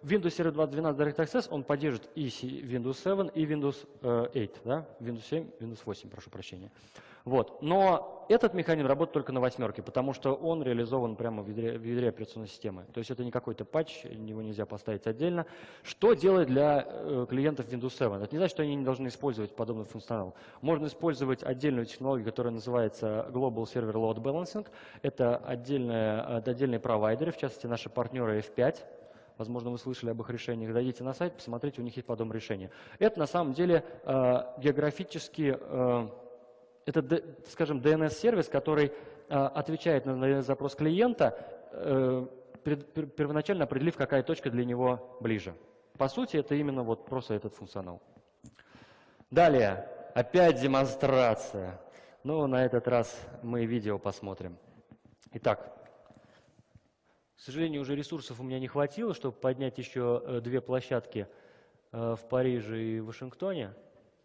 Windows Server 2012 Direct Access, он поддержит и Windows 7, и Windows 8, да? Windows 7, Windows 8, прошу прощения. Вот. Но этот механизм работает только на 8, потому что он реализован прямо в ядре операционной системы. То есть это не какой-то патч, его нельзя поставить отдельно. Что делает для клиентов Windows 7? Это не значит, что они не должны использовать подобный функционал. Можно использовать отдельную технологию, которая называется Global Server Load Balancing. Это отдельные провайдеры, в частности наши партнеры F5. Возможно, вы слышали об их решениях. Зайдите на сайт, посмотрите, у них есть подобное решение. Это на самом деле географически, это, скажем, DNS-сервис, который отвечает на запрос клиента, первоначально определив, какая точка для него ближе. По сути, это именно вот просто этот функционал. Далее, опять демонстрация. Ну, на этот раз мы видео посмотрим. Итак. К сожалению, уже ресурсов у меня не хватило, чтобы поднять еще 2 площадки в Париже и Вашингтоне.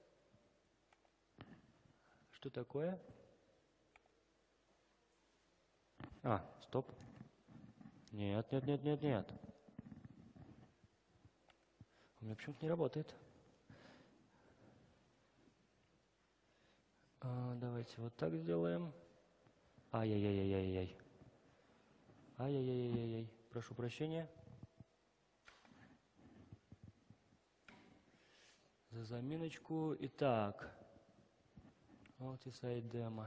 Что такое? Стоп. Нет. У меня почему-то не работает. Давайте вот так сделаем. Ай-яй-яй-яй-яй. Ай-яй-яй-яй-яй, прошу прощения. За заминочку. Итак. Multi-site demo.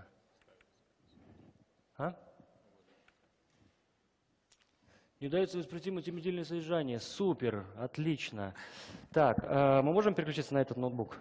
Не удается воспроизвести мультимедийное содержание. Супер, отлично. Так, мы можем переключиться на этот ноутбук?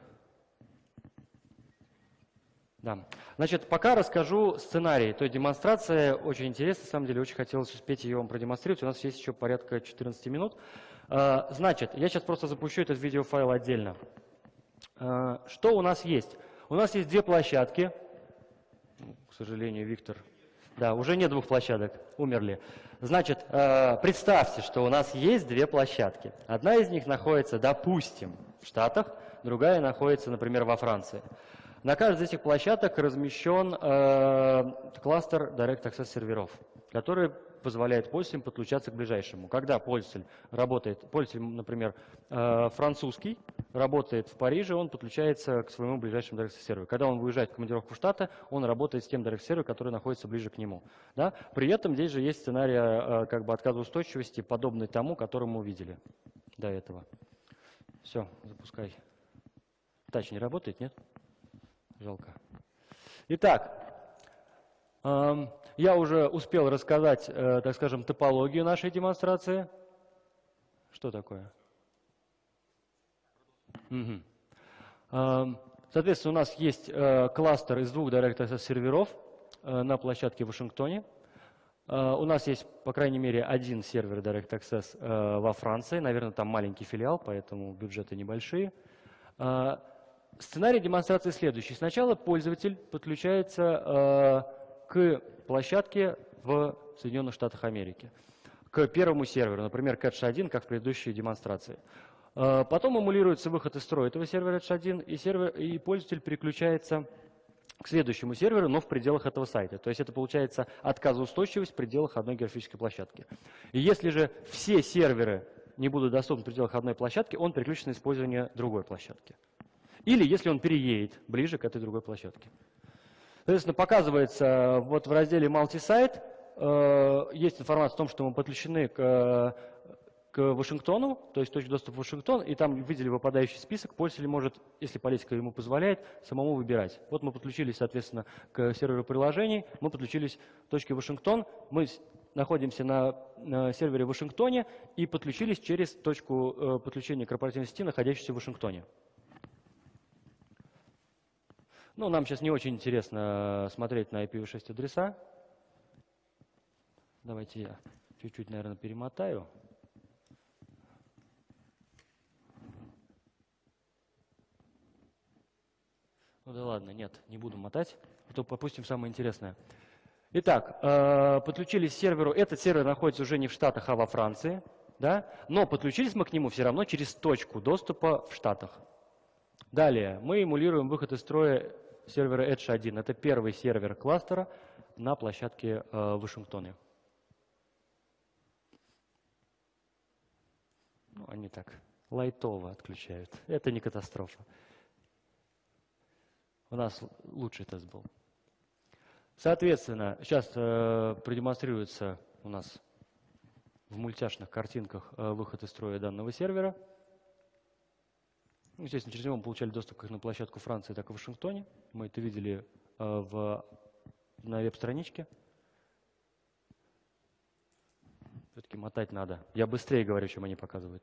Да. Значит, пока расскажу сценарий той демонстрации. Очень интересно, на самом деле, очень хотелось успеть ее вам продемонстрировать. У нас есть еще порядка 14 минут. Значит, я сейчас просто запущу этот видеофайл отдельно. Что у нас есть? У нас есть 2 площадки. К сожалению, Виктор. Да, уже нет 2 площадок, умерли. Значит, представьте, что у нас есть 2 площадки. Одна из них находится, допустим, в Штатах, другая находится, например, во Франции. На каждой из этих площадок размещен кластер Direct Access серверов, который позволяет пользователям подключаться к ближайшему. Когда пользователь, например, французский, работает в Париже, он подключается к своему ближайшему Direct Access серверу. Когда он выезжает в командировку в Штаты, он работает с тем Direct сервером, который находится ближе к нему. Да? При этом здесь же есть сценарий отказоустойчивости, подобный тому, который мы увидели до этого. Все, запускай. Тач не работает, нет? Жалко. Итак, я уже успел рассказать, так скажем, топологию нашей демонстрации. Что такое? Соответственно, у нас есть кластер из 2 Direct Access серверов на площадке в Вашингтоне. У нас есть, по крайней мере, 1 сервер Direct Access во Франции. Наверное, там маленький филиал, поэтому бюджеты небольшие. Сценарий демонстрации следующий. Сначала пользователь подключается к площадке в Соединенных Штатах Америки, к первому серверу, например, к Edge 1, как в предыдущей демонстрации. Потом эмулируется выход из строя этого сервера Edge 1, и пользователь переключается к следующему серверу, но в пределах этого сайта. То есть это получается отказоустойчивость в пределах одной географической площадки. И если же все серверы не будут доступны в пределах одной площадки, он переключится на использование другой площадки. Или если он переедет ближе к этой другой площадке. Соответственно, показывается вот в разделе Multi-Site, есть информация о том, что мы подключены к Вашингтону, то есть точка доступа в Вашингтон, и там видели выпадающий список, пользователь может, если политика ему позволяет, самому выбирать. Вот мы подключились, соответственно, к серверу приложений, мы подключились к точке Вашингтон, мы находимся на сервере в Вашингтоне и подключились через точку подключения корпоративной сети, находящуюся в Вашингтоне. Ну, нам сейчас не очень интересно смотреть на IPv6 адреса. Давайте я чуть-чуть, наверное, перемотаю. Ну да ладно, нет, не буду мотать, а то пропустим самое интересное. Итак, подключились к серверу. Этот сервер находится уже не в Штатах, а во Франции. Да? Но подключились мы к нему все равно через точку доступа в Штатах. Далее мы эмулируем выход из строя сервера Edge 1. Это первый сервер кластера на площадке в Вашингтоне. Ну, они так лайтово отключают. Это не катастрофа. У нас лучший тест был. Соответственно, сейчас продемонстрируется у нас в мультяшных картинках выход из строя данного сервера. Естественно, через него мы получали доступ как на площадку Франции, так и в Вашингтоне. Мы это видели на веб-страничке. Все-таки мотать надо. Я быстрее говорю, чем они показывают.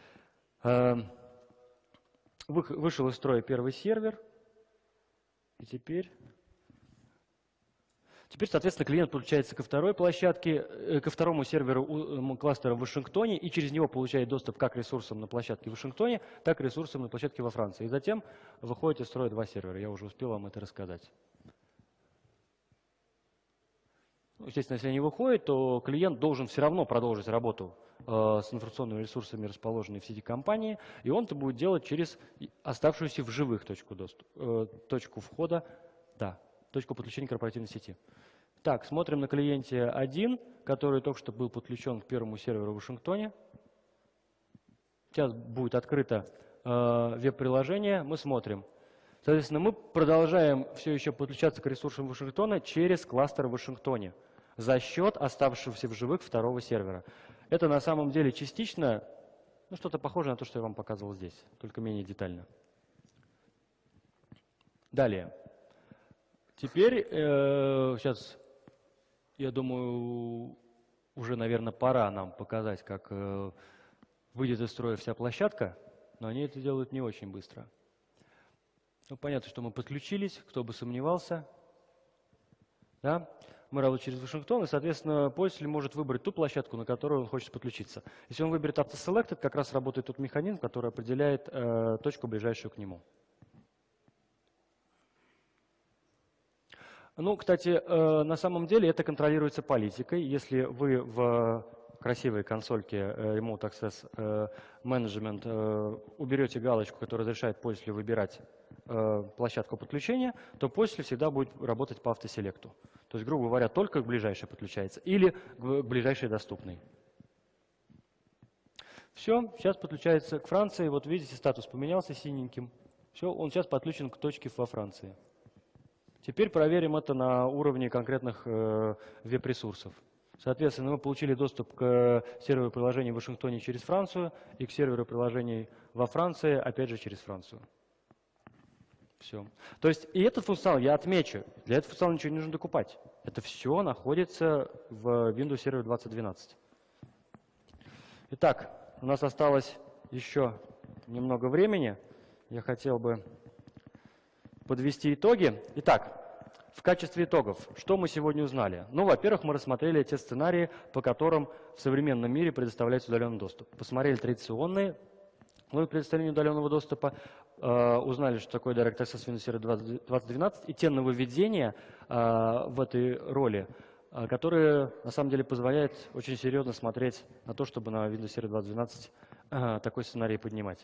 Вышел из строя первый сервер. И теперь, соответственно, клиент подключается ко второй площадке, ко второму серверу кластера в Вашингтоне, и через него получает доступ как к ресурсам на площадке в Вашингтоне, так и ресурсам на площадке во Франции. И затем выходит из строя два сервера. Я уже успел вам это рассказать. Естественно, если они выходят, то клиент должен все равно продолжить работу с информационными ресурсами, расположенными в сети компании, и он это будет делать через оставшуюся в живых точку входа, точку подключения к корпоративной сети. Так, смотрим на клиенте 1, который только что был подключен к первому серверу в Вашингтоне. Сейчас будет открыто веб-приложение, мы смотрим. Соответственно, мы продолжаем все еще подключаться к ресурсам Вашингтона через кластер в Вашингтоне за счет оставшегося в живых второго сервера. Это на самом деле частично, что-то похожее на то, что я вам показывал здесь, только менее детально. Далее. Теперь, сейчас, я думаю, уже, наверное, пора нам показать, как выйдет из строя вся площадка, но они это делают не очень быстро. Ну, понятно, что мы подключились, кто бы сомневался. Да? Мы работаем через Вашингтон, и, соответственно, пользователь может выбрать ту площадку, на которую он хочет подключиться. Если он выберет AutoSelected, как раз работает тот механизм, который определяет точку, ближайшую к нему. Ну, кстати, на самом деле это контролируется политикой. Если вы в красивой консольке Remote Access Management уберете галочку, которая разрешает пользователю выбирать площадку подключения, то пользователь всегда будет работать по автоселекту. То есть, грубо говоря, только к ближайшей подключается или к ближайшей доступной. Все, сейчас подключается к Франции. Вот видите, статус поменялся синеньким. Все, он сейчас подключен к точке во Франции. Теперь проверим это на уровне конкретных веб-ресурсов. Соответственно, мы получили доступ к серверу приложений в Вашингтоне через Францию и к серверу приложений во Франции, опять же, через Францию. Все. То есть и этот функционал, я отмечу, для этого функционала ничего не нужно докупать. Это все находится в Windows Server 2012. Итак, у нас осталось еще немного времени. Я хотел бы подвести итоги. Итак, в качестве итогов, что мы сегодня узнали? Ну, во-первых, мы рассмотрели те сценарии, по которым в современном мире предоставляется удаленный доступ. Посмотрели традиционные предоставления удаленного доступа, узнали, что такое Direct Access Windows Server 2012 и те нововведения в этой роли, которые на самом деле позволяют очень серьезно смотреть на то, чтобы на Windows Server 2012 такой сценарий поднимать.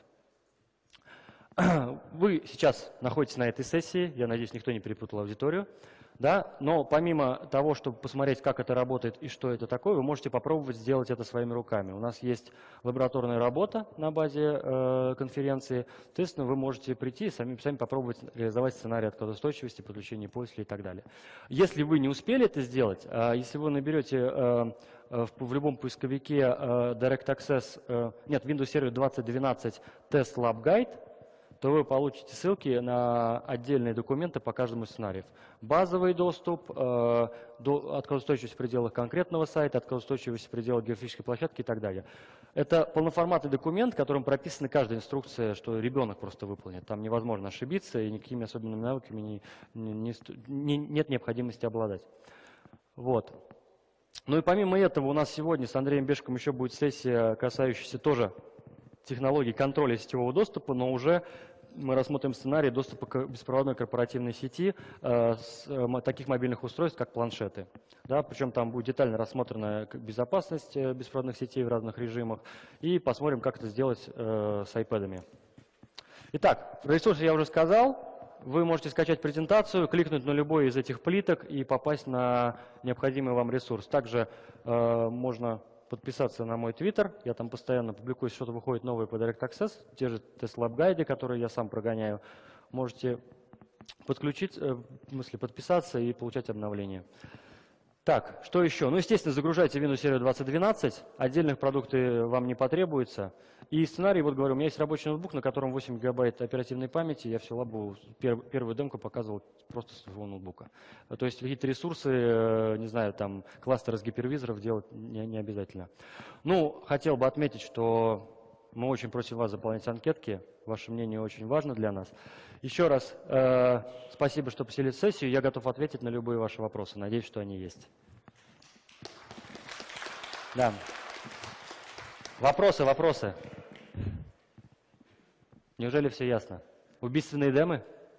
Вы сейчас находитесь на этой сессии, я надеюсь, никто не перепутал аудиторию, да? Но помимо того, чтобы посмотреть, как это работает и что это такое, вы можете попробовать сделать это своими руками. У нас есть лабораторная работа на базе конференции, соответственно, вы можете прийти и сами попробовать реализовать сценарий отказоустойчивости, подключения пользователей и так далее. Если вы не успели это сделать, если вы наберете в любом поисковике Direct Access, Windows Server 2012 Test Lab Guide, то вы получите ссылки на отдельные документы по каждому сценарию. Базовый доступ, отказоустойчивость в пределах конкретного сайта, отказоустойчивость в пределах географической площадки и так далее. Это полноформатный документ, в котором прописана каждая инструкция, что ребенок просто выполнит. Там невозможно ошибиться, и никакими особенными навыками нет необходимости обладать. Вот. Ну и помимо этого у нас сегодня с Андреем Бешком еще будет сессия, касающаяся тоже технологий контроля сетевого доступа, но уже мы рассмотрим сценарий доступа к беспроводной корпоративной сети с таких мобильных устройств, как планшеты. Да, причем там будет детально рассмотрена безопасность беспроводных сетей в разных режимах, и посмотрим, как это сделать с iPad'ами. Итак, ресурсы я уже сказал. Вы можете скачать презентацию, кликнуть на любой из этих плиток и попасть на необходимый вам ресурс. Также можно подписаться на мой Twitter. Я там постоянно публикую, что-то выходит новое по Direct Access, те же тест-лаб гайды, которые я сам прогоняю. Можете подключить, в смысле подписаться и получать обновления. Так, что еще? Ну, естественно, загружайте Windows Server 2012, отдельных продуктов вам не потребуется. И сценарий, вот говорю, у меня есть рабочий ноутбук, на котором 8 гигабайт оперативной памяти, я всю лабу, первую демку показывал просто с своего ноутбука. То есть какие-то ресурсы, не знаю, там кластеры с гипервизоров делать не обязательно. Ну, хотел бы отметить, что мы очень просим вас заполнять анкетки, ваше мнение очень важно для нас. Еще раз спасибо, что посетили сессию, я готов ответить на любые ваши вопросы, надеюсь, что они есть. Да. Вопросы. Неужели все ясно? Убийственные демы?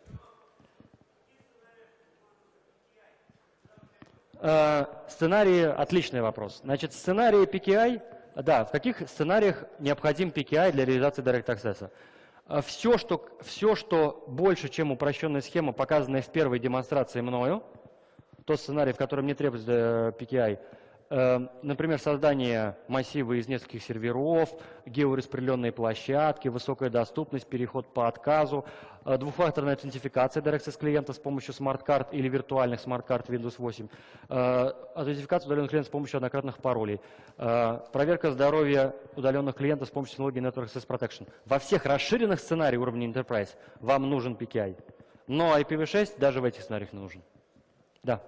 Сценарии – отличный вопрос. Значит, сценарии PKI, да, в каких сценариях необходим PKI для реализации Direct Access? Все, что больше, чем упрощенная схема, показанная в первой демонстрации мною, тот сценарий, в котором не требуется PKI, например, создание массива из нескольких серверов, геораспределенные площадки, высокая доступность, переход по отказу, двухфакторная аутентификация DirectAccess клиента с помощью смарт-карт или виртуальных смарт-карт Windows 8, аутентификация удаленных клиентов с помощью однократных паролей, проверка здоровья удаленных клиентов с помощью технологии Network Access Protection. Во всех расширенных сценариях уровня Enterprise вам нужен PKI, но IPv6 даже в этих сценариях не нужен. Да.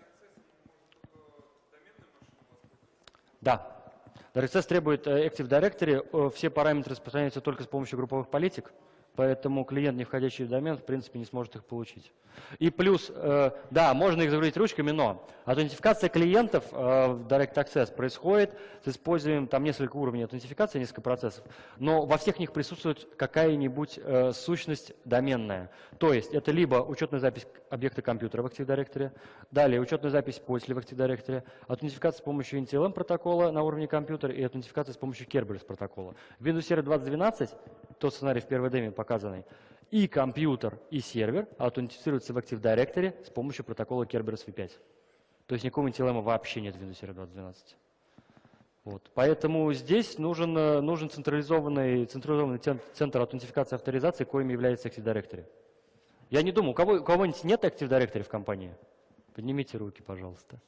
Да. DirectAccess требует Active Directory, все параметры распространяются только с помощью групповых политик, поэтому клиент, не входящий в домен, в принципе, не сможет их получить. И плюс, да, можно их загрузить ручками, но аутентификация клиентов в Direct Access происходит с использованием, там несколько уровней аутентификации, несколько процессов, но во всех них присутствует какая-нибудь сущность доменная. То есть это либо учетная запись объекта компьютера в Active Directory, далее учетная запись пользователя в Active Directory, аутентификация с помощью NTLM протокола на уровне компьютера и аутентификация с помощью Kerberos протокола. В Windows Server 2012, тот сценарий в первой деме показанный, и компьютер, и сервер аутентифицируются в Active Directory с помощью протокола Kerberos V5. То есть никакого NTLM вообще нет в Windows Server 2012. Вот. Поэтому здесь нужен централизованный центр аутентификации и авторизации, коим является Active Directory. Я не думаю, у кого-нибудь нет Active Directory в компании? Поднимите руки, пожалуйста.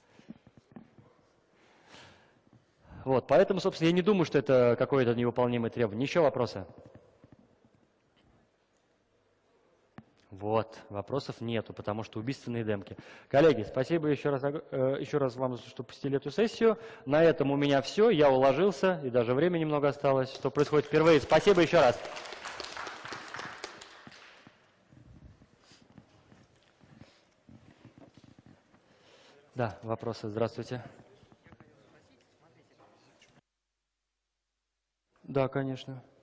Вот, поэтому, собственно, я не думаю, что это какое-то невыполнимое требование. Еще вопросы? Вот, вопросов нету, потому что убийственные демки. Коллеги, спасибо еще раз вам, что посетили эту сессию. На этом у меня все, я уложился, и даже времени немного осталось, что происходит впервые. Спасибо еще раз. Да, вопросы, здравствуйте. Да, конечно.